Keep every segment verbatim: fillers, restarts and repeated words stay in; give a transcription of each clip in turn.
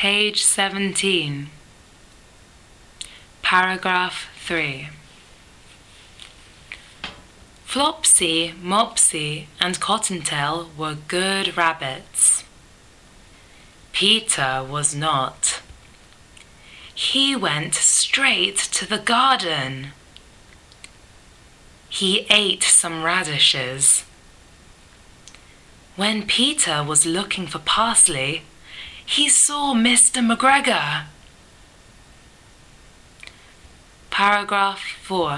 Page seventeen. Paragraph three. Flopsy, Mopsy, and Cottontail were good rabbits. Peter was not. He went straight to the garden. He ate some radishes. When Peter was looking for parsley, he saw Mister McGregor. Paragraph four.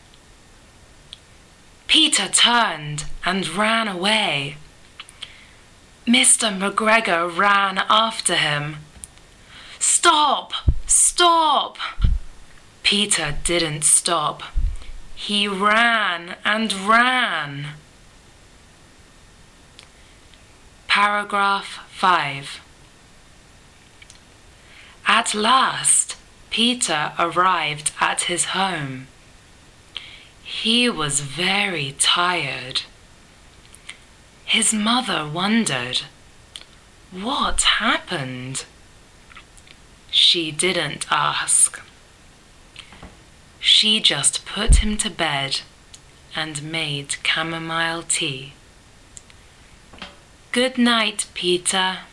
Peter turned and ran away. Mister McGregor ran after him. Stop! Stop! Peter didn't stop. He ran and ran. Paragraph five. At last, Peter arrived at his home. He was very tired. His mother wondered, what happened? She didn't ask. She just put him to bed and made chamomile tea. Good night, Peter.